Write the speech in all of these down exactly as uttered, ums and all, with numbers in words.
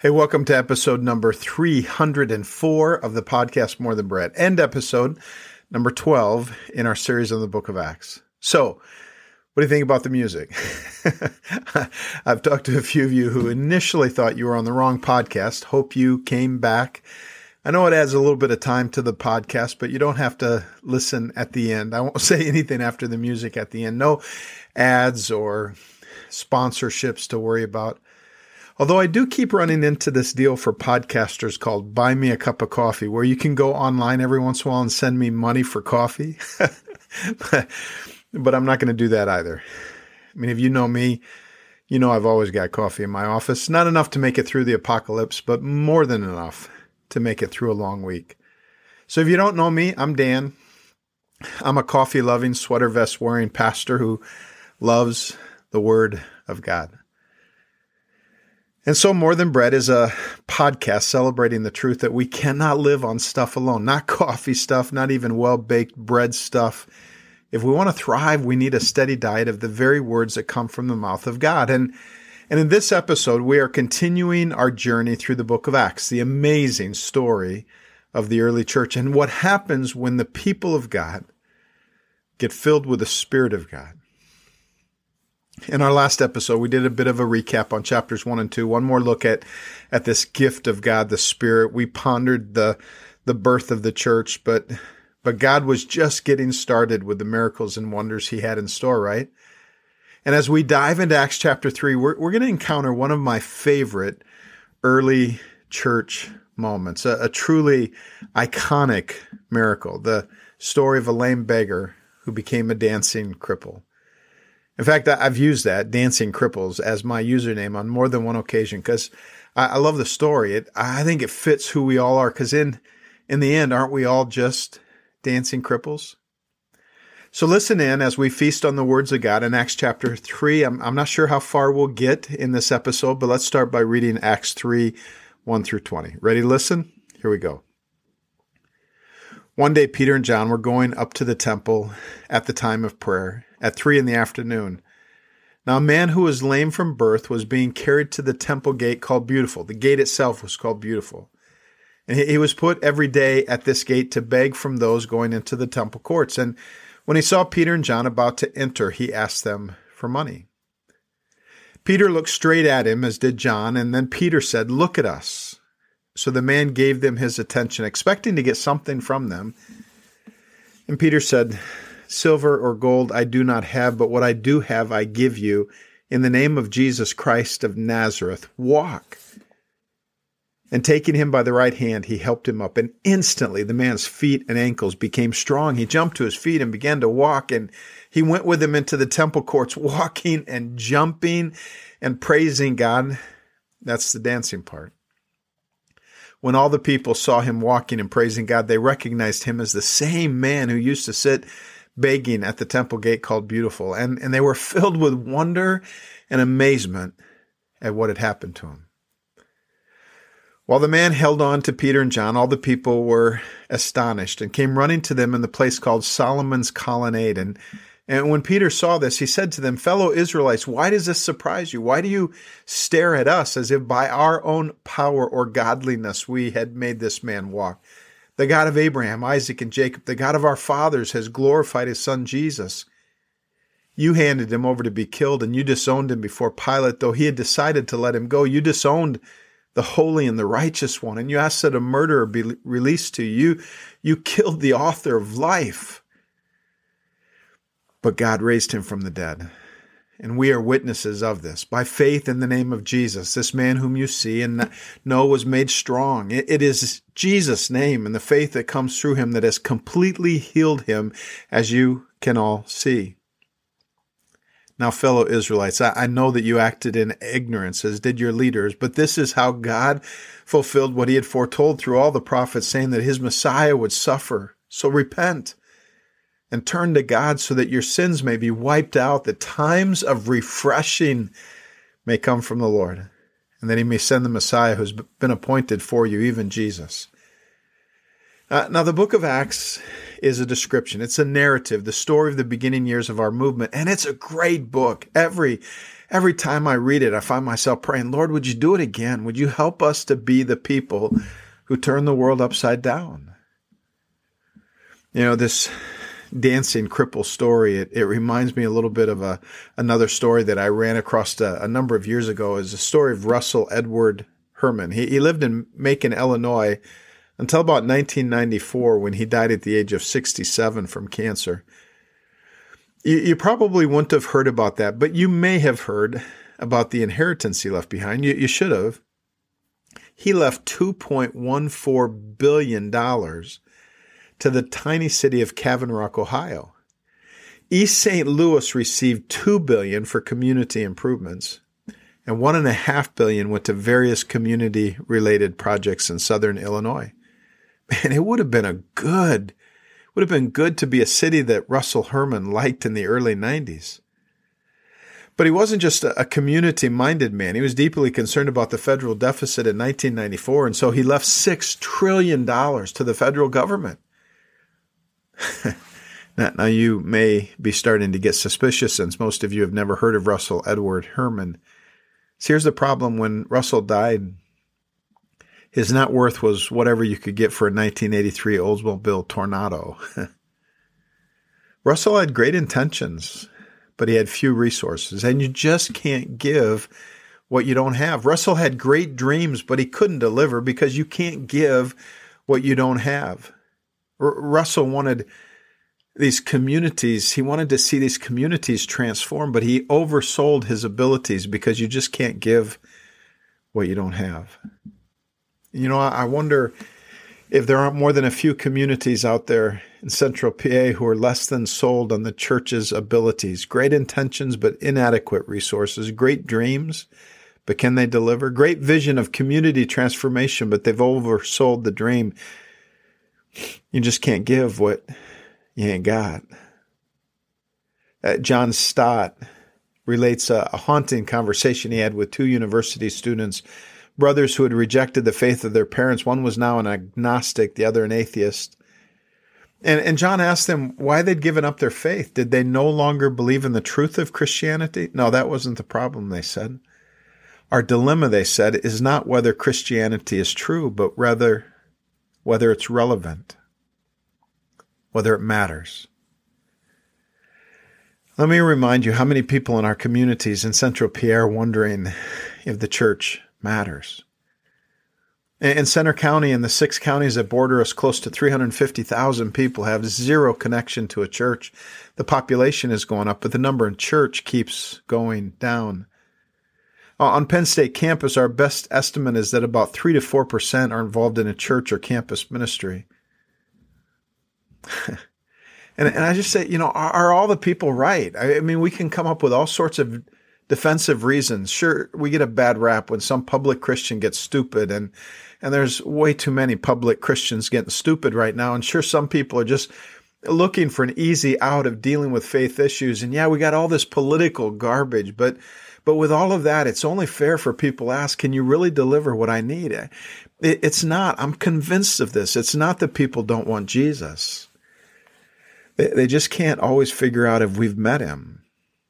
Hey, welcome to episode number three hundred four of the podcast More Than Bread, and episode number twelve in our series on the book of Acts. So, what do you think about the music? I've talked to a few of you who initially thought you were on the wrong podcast. Hope you came back. I know it adds a little bit of time to the podcast, but you don't have to listen at the end. I won't say anything after the music at the end. No ads or sponsorships to worry about. Although I do keep running into this deal for podcasters called Buy Me a Cup of Coffee, where you can go online every once in a while and send me money for coffee. but, but I'm not going to do that either. I mean, if you know me, you know I've always got coffee in my office. Not enough to make it through the apocalypse, but more than enough to make it through a long week. So if you don't know me, I'm Dan. I'm a coffee-loving, sweater vest-wearing pastor who loves the Word of God. And so More Than Bread is a podcast celebrating the truth that we cannot live on stuff alone, not coffee stuff, not even well-baked bread stuff. If we want to thrive, we need a steady diet of the very words that come from the mouth of God. And, and in this episode, we are continuing our journey through the book of Acts, the amazing story of the early church and what happens when the people of God get filled with the Spirit of God. In our last episode, we did a bit of a recap on chapters one and two. One more look at, at this gift of God, the Spirit. We pondered the, the birth of the church, but, but God was just getting started with the miracles and wonders he had in store, right? And as we dive into Acts chapter three, we're, we're going to encounter one of my favorite early church moments, a, a truly iconic miracle, the story of a lame beggar who became a dancing cripple. In fact, I've used that, Dancing Cripples, as my username on more than one occasion because I, I love the story. It, I think it fits who we all are because in, in the end, aren't we all just dancing cripples? So listen in as we feast on the words of God in Acts chapter three. I'm, I'm not sure how far we'll get in this episode, but let's start by reading Acts three, one through twenty. Ready to listen? Here we go. One day, Peter and John were going up to the temple at the time of prayer at three in the afternoon. Now, a man who was lame from birth was being carried to the temple gate called Beautiful. The gate itself was called Beautiful. And he was put every day at this gate to beg from those going into the temple courts. And when he saw Peter and John about to enter, he asked them for money. Peter looked straight at him, as did John, and then Peter said, "Look at us." So the man gave them his attention, expecting to get something from them. And Peter said, "Silver or gold I do not have, but what I do have I give you. In the name of Jesus Christ of Nazareth, walk." And taking him by the right hand, he helped him up. And instantly the man's feet and ankles became strong. He jumped to his feet and began to walk. And he went with him into the temple courts, walking and jumping and praising God. That's the dancing part. When all the people saw him walking and praising God, they recognized him as the same man who used to sit begging at the temple gate called Beautiful. And, and they were filled with wonder and amazement at what had happened to him. While the man held on to Peter and John, all the people were astonished and came running to them in the place called Solomon's Colonnade. And, and when Peter saw this, he said to them, "Fellow Israelites, why does this surprise you? Why do you stare at us as if by our own power or godliness we had made this man walk? The God of Abraham, Isaac, and Jacob, the God of our fathers, has glorified his son Jesus. You handed him over to be killed, and you disowned him before Pilate, though he had decided to let him go. You disowned the holy and the righteous one, and you asked that a murderer be released to you. You killed the author of life. But God raised him from the dead, and we are witnesses of this. By faith in the name of Jesus, this man whom you see and know was made strong. It is Jesus' name and the faith that comes through him that has completely healed him, as you can all see. Now, fellow Israelites, I know that you acted in ignorance, as did your leaders, but this is how God fulfilled what he had foretold through all the prophets, saying that his Messiah would suffer. So repent and turn to God so that your sins may be wiped out, that times of refreshing may come from the Lord, and that he may send the Messiah who's been appointed for you, even Jesus. Uh, now, the book of Acts is a description. It's a narrative, the story of the beginning years of our movement, and it's a great book. Every every time I read it, I find myself praying, Lord, would you do it again? Would you help us to be the people who turn the world upside down? You know, this dancing cripple story, it, it reminds me a little bit of a another story that I ran across a, a number of years ago. Is a story of Russell Edward Herman. He, he lived in Macon, Illinois until about nineteen ninety-four when he died at the age of sixty-seven from cancer. You, you probably wouldn't have heard about that, but you may have heard about the inheritance he left behind. You, you should have. He left two point one four billion dollars to the tiny city of Cabin Rock, Ohio. East Saint Louis received two billion dollars for community improvements, and one and a half billion went to various community-related projects in southern Illinois. Man, it would have been a good, would have been good to be a city that Russell Herman liked in the early nineties. But he wasn't just a, a community-minded man. He was deeply concerned about the federal deficit in nineteen ninety-four, and so he left six trillion dollars to the federal government. now, now, you may be starting to get suspicious since most of you have never heard of Russell Edward Herman. So here's the problem. When Russell died, his net worth was whatever you could get for a nineteen eighty-three Oldsmobile Tornado. Russell had great intentions, but he had few resources, and you just can't give what you don't have. Russell had great dreams, but he couldn't deliver because you can't give what you don't have. R- Russell wanted these communities, he wanted to see these communities transform, but he oversold his abilities because you just can't give what you don't have. You know, I wonder if there aren't more than a few communities out there in Central P A who are less than sold on the church's abilities. Great intentions, but inadequate resources. Great dreams, but can they deliver? Great vision of community transformation, but they've oversold the dream. You just can't give what you ain't got. Uh, John Stott relates a, a haunting conversation he had with two university students, brothers who had rejected the faith of their parents. One was now an agnostic, the other an atheist. And, and John asked them why they'd given up their faith. Did they no longer believe in the truth of Christianity? No, that wasn't the problem, they said. Our dilemma, they said, is not whether Christianity is true, but rather whether it's relevant, whether it matters. Let me remind you how many people in our communities in Central P A are wondering if the church matters. In Centre County and the six counties that border us, close to three hundred fifty thousand people have zero connection to a church. The population is going up, but the number in church keeps going down. On Penn State campus, our best estimate is that about three to four percent are involved in a church or campus ministry. and, and I just say, you know, are, are all the people right? I, I mean, we can come up with all sorts of defensive reasons. Sure, we get a bad rap when some public Christian gets stupid, and, and there's way too many public Christians getting stupid right now. And sure, some people are just looking for an easy out of dealing with faith issues. And yeah, we got all this political garbage, but But with all of that, it's only fair for people to ask, can you really deliver what I need? It, it's not. I'm convinced of this. It's not that people don't want Jesus. They, they just can't always figure out if we've met him.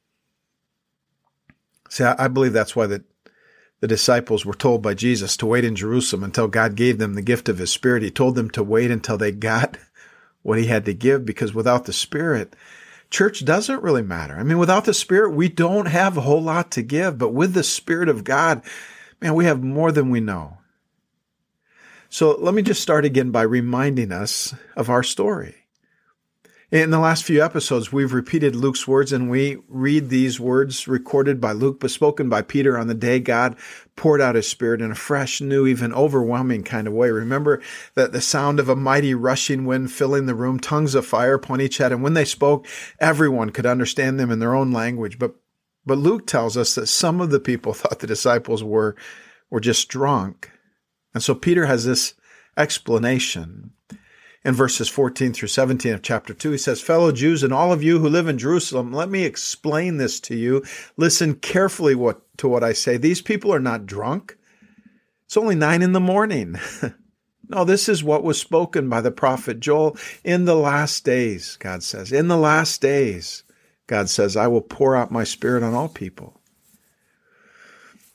See, I, I believe that's why the, the disciples were told by Jesus to wait in Jerusalem until God gave them the gift of his Spirit. He told them to wait until they got what he had to give, because without the Spirit, church doesn't really matter. I mean, without the Spirit, we don't have a whole lot to give. But with the Spirit of God, man, we have more than we know. So let me just start again by reminding us of our story. In the last few episodes, we've repeated Luke's words, and we read these words recorded by Luke, but spoken by Peter on the day God poured out his Spirit in a fresh, new, even overwhelming kind of way. Remember that the sound of a mighty rushing wind filling the room, tongues of fire upon each head, and when they spoke, everyone could understand them in their own language. But but Luke tells us that some of the people thought the disciples were, were just drunk. And so Peter has this explanation. In verses fourteen through seventeen of chapter two, he says, "Fellow Jews and all of you who live in Jerusalem, let me explain this to you. Listen carefully what, to what I say. These people are not drunk. It's only nine in the morning. No, this is what was spoken by the prophet Joel. In the last days, God says, in the last days, God says, I will pour out my Spirit on all people.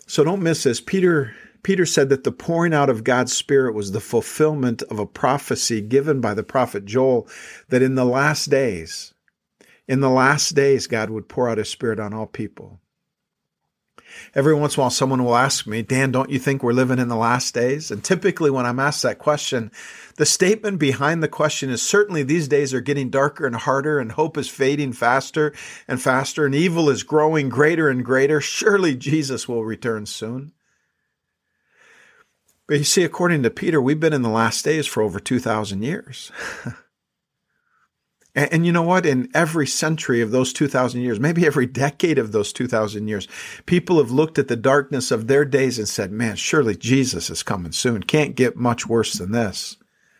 So don't miss this. Peter, Peter said that the pouring out of God's Spirit was the fulfillment of a prophecy given by the prophet Joel, that in the last days, in the last days, God would pour out his Spirit on all people. Every once in a while, someone will ask me, Dan, don't you think we're living in the last days? And typically when I'm asked that question, the statement behind the question is certainly these days are getting darker and harder, and hope is fading faster and faster, and evil is growing greater and greater. Surely Jesus will return soon. But you see, according to Peter, we've been in the last days for over two thousand years. And, and you know what? In every century of those two thousand years, maybe every decade of those two thousand years, people have looked at the darkness of their days and said, man, surely Jesus is coming soon. Can't get much worse than this.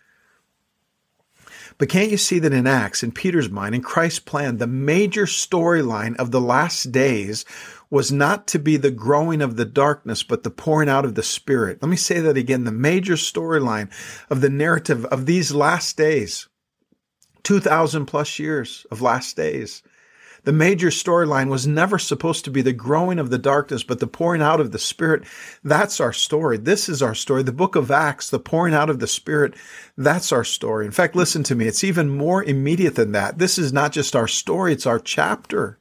But can't you see that in Acts, in Peter's mind, in Christ's plan, the major storyline of the last days was not to be the growing of the darkness, but the pouring out of the Spirit. Let me say that again. The major storyline of the narrative of these last days, two thousand plus years of last days, the major storyline was never supposed to be the growing of the darkness, but the pouring out of the Spirit. That's our story. This is our story. The book of Acts, the pouring out of the Spirit, that's our story. In fact, listen to me. It's even more immediate than that. This is not just our story. It's our chapter.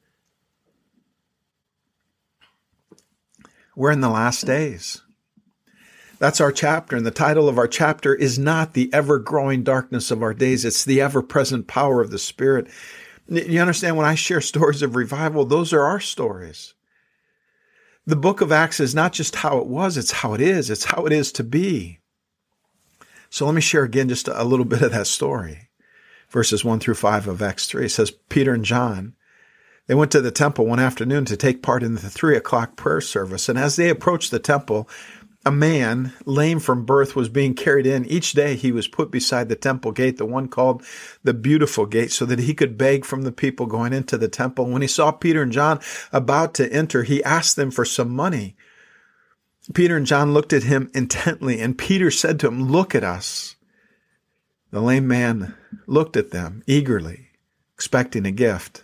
We're in the last days. That's our chapter. And the title of our chapter is not the ever-growing darkness of our days. It's the ever-present power of the Spirit. You understand, when I share stories of revival, those are our stories. The book of Acts is not just how it was, it's how it is. It's how it is to be. So let me share again just a little bit of that story. Verses one through five of Acts three. It says, Peter and John, they went to the temple one afternoon to take part in the three o'clock prayer service. And as they approached the temple, a man, lame from birth, was being carried in. Each day he was put beside the temple gate, the one called the Beautiful Gate, so that he could beg from the people going into the temple. When he saw Peter and John about to enter, he asked them for some money. Peter and John looked at him intently, and Peter said to him, "Look at us." The lame man looked at them eagerly, expecting a gift.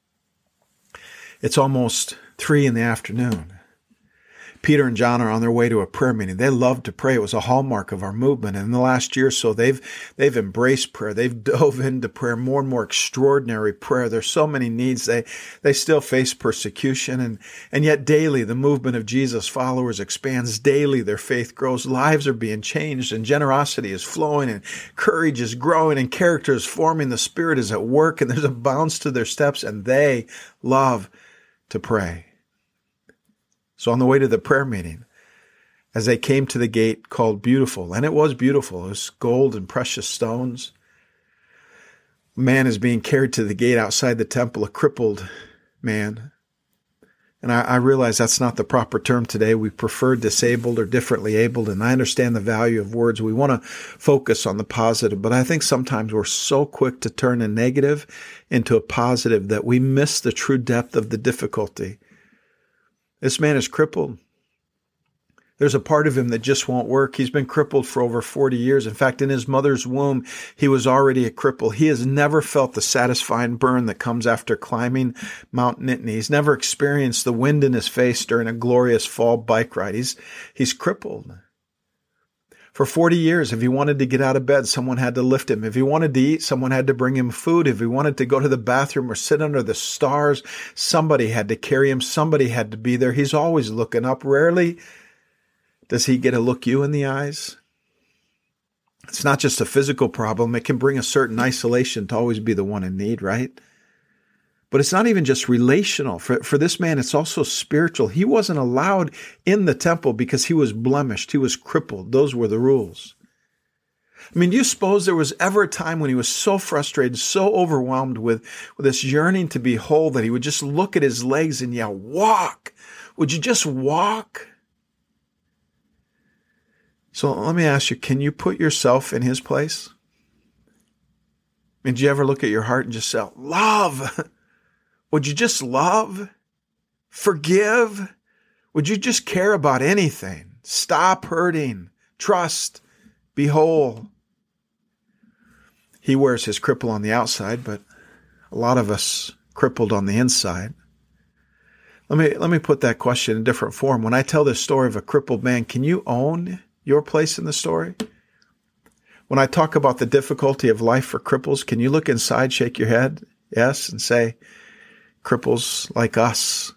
It's almost three in the afternoon. Peter and John are on their way to a prayer meeting. They love to pray. It was a hallmark of our movement. And in the last year or so, they've they've embraced prayer. They've dove into prayer, more and more extraordinary prayer. There's so many needs. They they still face persecution. And, and yet daily, the movement of Jesus followers expands. Daily, their faith grows. Lives are being changed, and generosity is flowing, and courage is growing, and character is forming. The Spirit is at work, and there's a bounce to their steps, and they love to pray. So on the way to the prayer meeting, as they came to the gate called Beautiful, and it was beautiful, it was gold and precious stones, a man is being carried to the gate outside the temple, a crippled man. And I, I realize that's not the proper term today. We prefer disabled or differently abled, and I understand the value of words. We want to focus on the positive, but I think sometimes we're so quick to turn a negative into a positive that we miss the true depth of the difficulty. This man is crippled. There's a part of him that just won't work. He's been crippled for over forty years. In fact, in his mother's womb, he was already a cripple. He has never felt the satisfying burn that comes after climbing Mount Nittany. He's never experienced the wind in his face during a glorious fall bike ride. He's, he's crippled. For forty years, if he wanted to get out of bed, someone had to lift him. If he wanted to eat, someone had to bring him food. If he wanted to go to the bathroom or sit under the stars, somebody had to carry him. Somebody had to be there. He's always looking up. Rarely does he get to look you in the eyes. It's not just a physical problem. It can bring a certain isolation to always be the one in need, right? But it's not even just relational. For, for this man, it's also spiritual. He wasn't allowed in the temple because he was blemished. He was crippled. Those were the rules. I mean, do you suppose there was ever a time when he was so frustrated, so overwhelmed with, with this yearning to be whole that he would just look at his legs and yell, "Walk! Would you just walk?" So let me ask you, can you put yourself in his place? I mean, did you ever look at your heart and just say, "Love"? Would you just love? Forgive? Would you just care about anything? Stop hurting. Trust. Be whole. He wears his cripple on the outside, but a lot of us crippled on the inside. Let me let me put that question in a different form. When I tell this story of a crippled man, can you own your place in the story? When I talk about the difficulty of life for cripples, can you look inside, shake your head, yes, and say, cripples like us?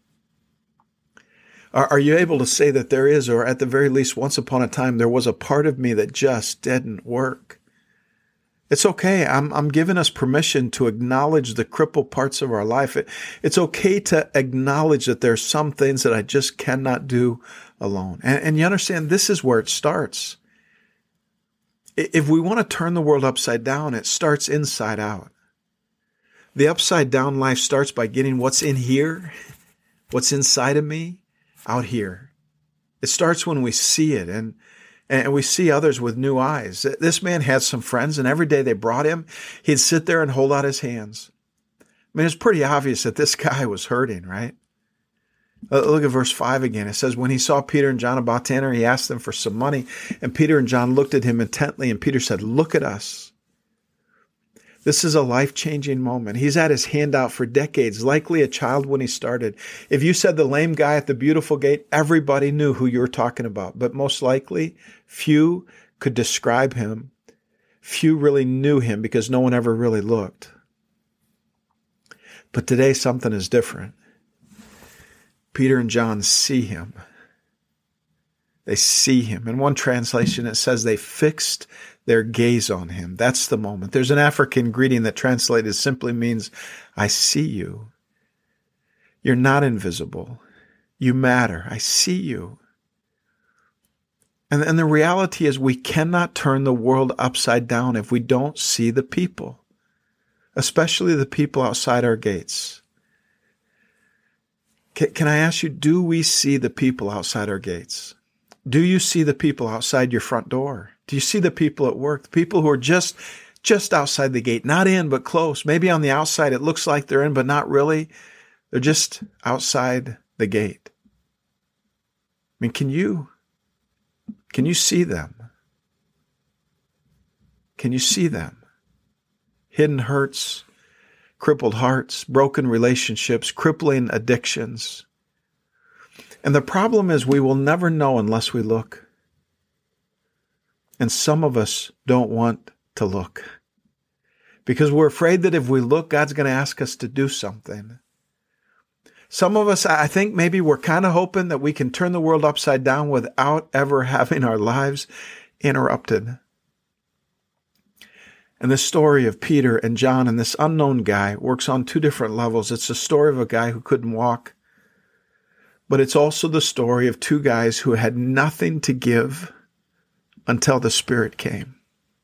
Are, are you able to say that there is, or at the very least, once upon a time, there was a part of me that just didn't work? It's okay. I'm, I'm giving us permission to acknowledge the crippled parts of our life. It, it's okay to acknowledge that there's some things that I just cannot do alone. And, and you understand, this is where it starts. If we want to turn the world upside down, it starts inside out. The upside down life starts by getting what's in here, what's inside of me, out here. It starts when we see it, and and we see others with new eyes. This man had some friends, and every day they brought him, he'd sit there and hold out his hands. I mean, it's pretty obvious that this guy was hurting, right? Look at verse five again. It says, when he saw Peter and John about to enter, he asked them for some money, and Peter and John looked at him intently, and Peter said, look at us. This is a life-changing moment. He's had his hand out for decades, likely a child when he started. If you said the lame guy at the beautiful gate, everybody knew who you were talking about. But most likely, few could describe him. Few really knew him because no one ever really looked. But today, something is different. Peter and John see him. They see him. In one translation, it says they fixed their gaze on him. That's the moment. There's an African greeting that translated simply means, I see you. You're not invisible. You matter. I see you. And, and the reality is we cannot turn the world upside down if we don't see the people, especially the people outside our gates. Can, can I ask you, do we see the people outside our gates? Do you see the people outside your front door? Do you see the people at work? The people who are just, just outside the gate, not in, but close. Maybe on the outside, it looks like they're in, but not really. They're just outside the gate. I mean, can you, can you see them? Can you see them? Hidden hurts, crippled hearts, broken relationships, crippling addictions. And the problem is we will never know unless we look. And some of us don't want to look because we're afraid that if we look, God's going to ask us to do something. Some of us, I think maybe we're kind of hoping that we can turn the world upside down without ever having our lives interrupted. And this story of Peter and John and this unknown guy works on two different levels. It's the story of a guy who couldn't walk, but it's also the story of two guys who had nothing to give until the Spirit came.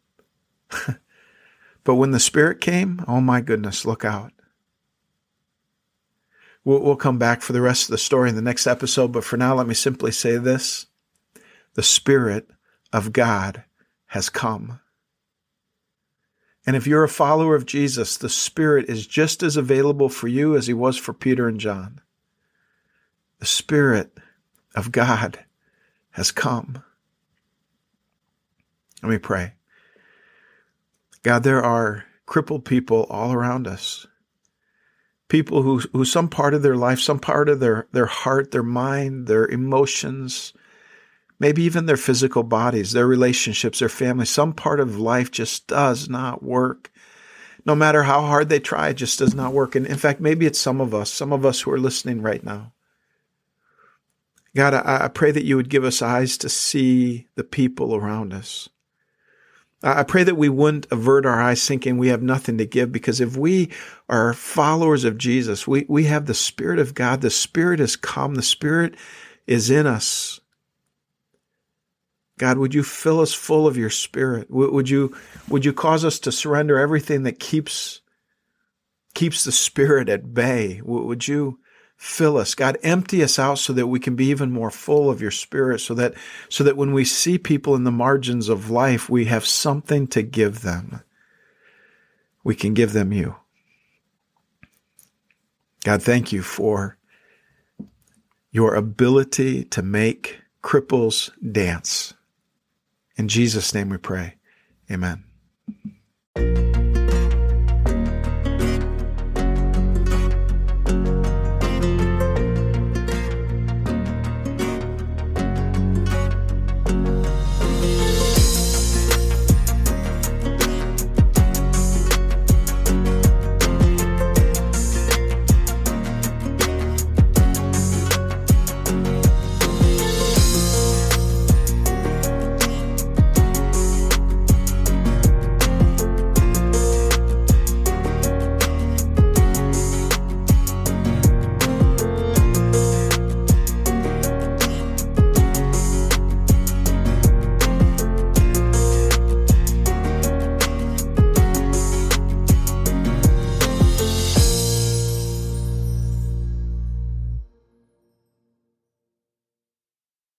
But when the Spirit came, oh my goodness, look out. We'll, we'll come back for the rest of the story in the next episode, but for now, let me simply say this. The Spirit of God has come. And if you're a follower of Jesus, the Spirit is just as available for you as he was for Peter and John. The Spirit of God has come. Let me pray. God, there are crippled people all around us. People who, who some part of their life, some part of their, their heart, their mind, their emotions, maybe even their physical bodies, their relationships, their family, some part of life just does not work. No matter how hard they try, it just does not work. And in fact, maybe it's some of us, some of us who are listening right now. God, I, I pray that you would give us eyes to see the people around us. I pray that we wouldn't avert our eyes thinking we have nothing to give, because if we are followers of Jesus, we, we have the Spirit of God. The Spirit has come. The Spirit is in us. God, would you fill us full of your Spirit? Would you, would you cause us to surrender everything that keeps, keeps the Spirit at bay? Would you fill us? God, empty us out so that we can be even more full of your Spirit, so that, so that when we see people in the margins of life, we have something to give them. We can give them you. God, thank you for your ability to make cripples dance. In Jesus' name we pray. Amen.